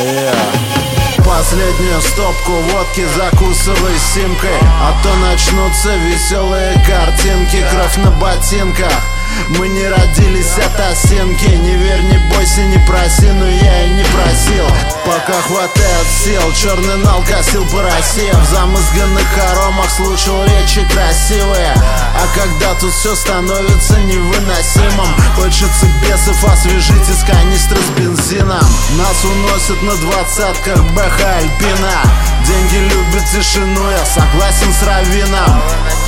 Последнюю стопку водки закусывай симкой, а то начнутся веселые картинки. Кровь на ботинках, мы не родились от осинки. Не верь, не бойся, не проси, но я и не просил. Пока хватает сил, черный нал косил по России. В замызганных хоромах слушал речи красивые. А когда тут все становится невыносимым, хочется бесов освежить из канистры с бензином. Нас уносят на двадцатках БХ Альпина. Деньги любят тишину, я согласен с Равином.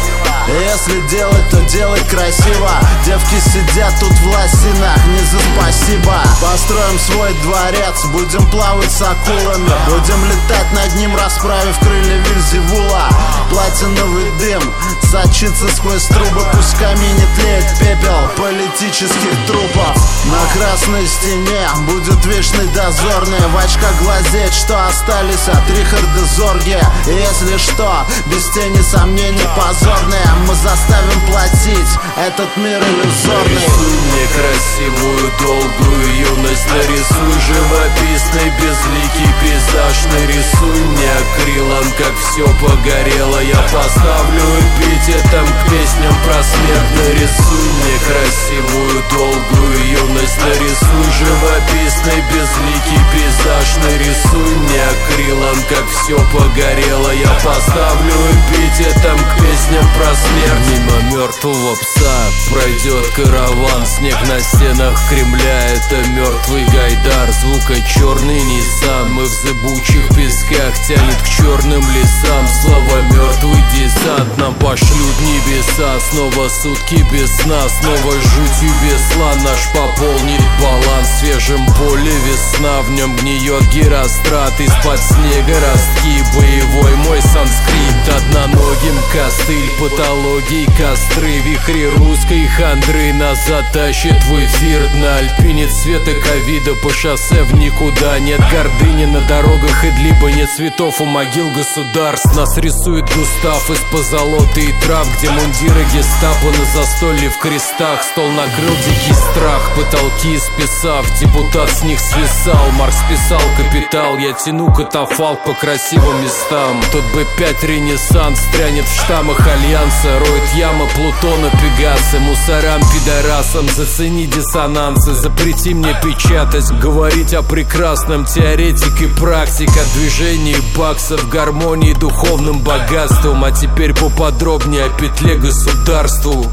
Если делать, то делать красиво. Девки сидят тут в лосинах, не за спасибо. Построим свой дворец, будем плавать с акулами. Будем летать над ним, расправив крылья Вильзевула. Платиновый дым сочится сквозь трубы. Пусть в камине тлеет пепел политических трупов. На красной стене будет вечный дозорный. В очках глазеть, что остались от Рихарда Зорге. И если что, без тени сомнений позорные, мы заставим платить этот мир иллюзорный. Нарисуй мне красивую, долгую юность. Нарисуй живописный, безликий пейзаж. Нарисуй мне акрилом, как все погорело. Я поставлю эпитетом к песням про смерть. Нарисуй мне красивую, долгую юность. Нарисуй живописный, безликий пейзаж. Нарисуй мне акрилом, как все погорело. Я поставлю эпитетом к песням про смерть. Мимо мертвого пса пройдет караван. Снег на стенах Кремля — это мертвый Гайдар. Звука черный Ниссан. Мы в зыбучих песках, тянет к черным лесам. Слова мертвый десант нам пошлют небеса. Снова сутки без сна, снова жутью весла. Наш пополнит баланс в свежем поле весна. В нем гниет гирострат, из-под снега ростки. Боевой мой санскрит, одноногим костыль. Патологии, костры, вихри русской хандры. Нас затащит в эфир на Альпине цвета ковида. По шоссе в никуда. Нет гордыни на дорогах Идлиба. Нет цветов у могил государств. Нас рисует Густав из позолоты и трав, где мундиры гестапо на застолье в крестах. Стол накрыл дикий страх, потолки списав. Депутат с них свисал, Маркс писал «Капитал». Я тяну катафалк по красивым местам. Тут бы 5 ренессанс стрянет в штаммах Альянса. Роет ямы Плутона Пегасы. Мусорам, пидорасам, зацени диссонансы. Запрети мне печатать, говорить о прекрасном. Теоретик и практик, о движении баксов, гармонии, духовным богатством. А теперь поподробнее о петле государству.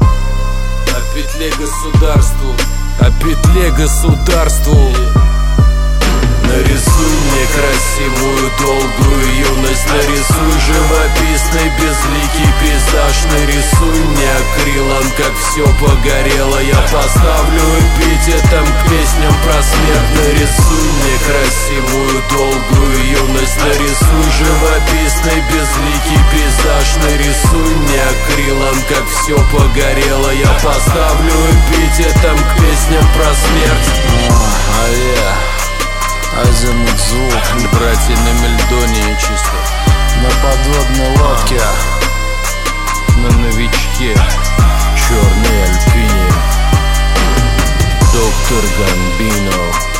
О петле государству. О петле государству. Нарисуй мне красивую, долгую юность. Нарисуй живописный, безликий пейзаж. Нарисуй мне акрилом, как все погорело. Я поставлю эпитетом к песням про смерть. Нарисуй мне красивую, долгую юность. Нарисуй живописный, безликий пейзаж. Нарисуй мне акрилом, как все погорело. Я поставлю эпитетом к песням про смерть. Азимут звук, братья на Мельдоне чисто. на подводной лодке, на новичке, черной Альпине. Доктор Гамбино.